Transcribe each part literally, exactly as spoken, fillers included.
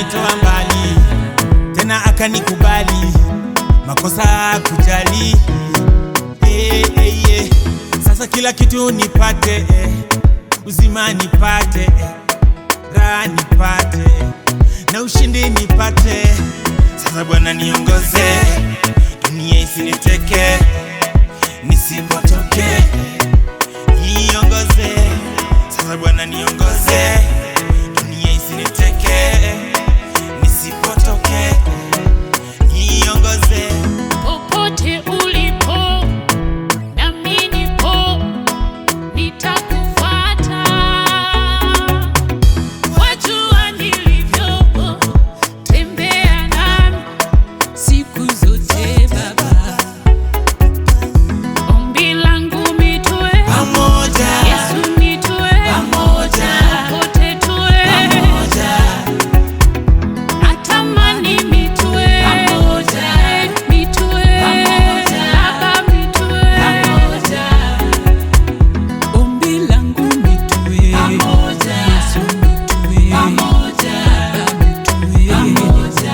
akanitoa mbali, tena akanikubali, makosa kujali. Hey, hey, hey. Sasa kila kitu nipate, eh. Uzima nipate, eh. Raha nipate, na ushindi nipate. Sasa Bwana niongoze, dunia isiniteke, nisipotoke. Niongoze, sasa Bwana niongoze, dunia isiniteke, nisipotoke. Niongoze popote ulipo, nami nipo, nitakufuata. Wajua nilivyo, tembea nami siku zote Baba. Ombi langu mitue pamoja, Yesu mitue pamoja, popote tue pamoja, natamani mitue pamoja, mitue Baba mitue pamoja, ombi langu mitue pamoja, Yesu mitue pamoja, Baba mitue pamoja,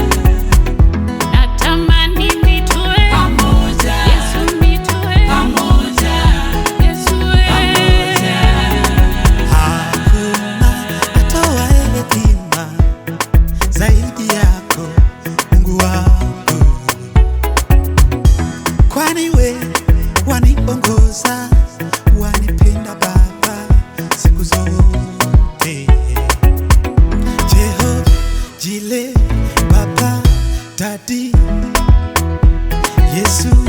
natamani mitue pamoja, Yesu mitue pamoja, Yesu pamoja. Hakuna atoaye hekima zaidi yako, Mungu wangu, kwani we waniongoza, wanipenda Baba siku zote. Jehova Jile, Baba Dadi, Yesu